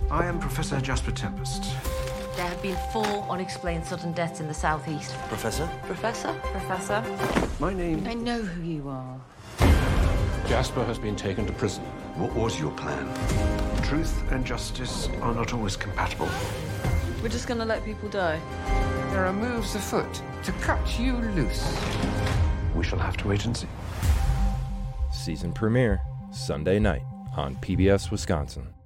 I am Professor Jasper Tempest. There have been 4 unexplained sudden deaths in the southeast. Professor? Professor? Professor? My name... I know who you are. Jasper has been taken to prison. What was your plan? Truth and justice are not always compatible. We're just gonna let people die. There are moves afoot to cut you loose. We shall have to wait and see. Season premiere, Sunday night on PBS Wisconsin.